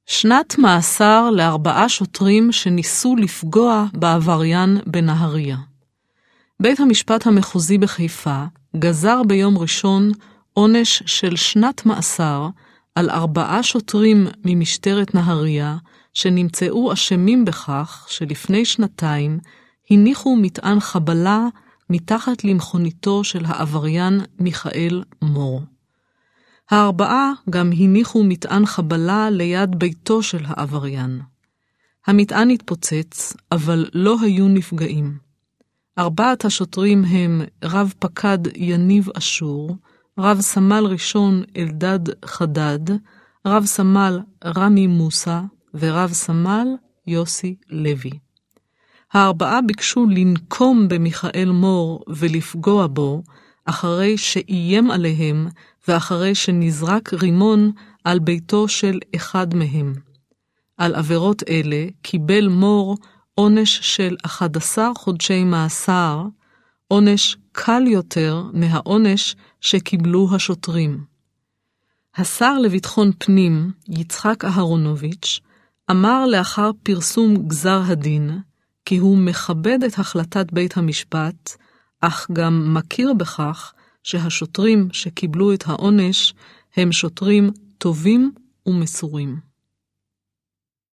שנת מאסר ל4 שוטרים שניסו לפגוע בעבריין בנהריה. בית המשפט המחוזי בחיפה גזר ביום ראשון עונש של שנת מאסר על 4 שוטרים ממשטרת נהריה שנמצאו אשמים בכך שלפני 2 הניחו מטען חבלה מתחת למכוניתו של העבריין מיכאל מור. 4 גם הניחו מטען חבלה ליד ביתו של העבריין. המטען התפוצץ, אבל לא היו נפגעים. 4 השוטרים הם רב פקד יניב אשור, רב סמל ראשון אלדד חדד, רב סמל רמי מוסה ורב סמל יוסי לוי. 4 ביקשו לנקום במיכאל מור ולפגוע בו, אחרי שאיים עליהם ואחרי שנזרק רימון על ביתו של אחד מהם. על עבירות אלה קיבל מור עונש של 11 חודשי מאסר, עונש קל יותר מהעונש שקיבלו השוטרים. השר לביטחון פנים, יצחק אהרונוביץ', אמר לאחר פרסום גזר הדין, כי הוא מכבד את החלטת בית המשפט, אך גם מכיר בכך שהשוטרים שקיבלו את העונש הם שוטרים טובים ומסורים.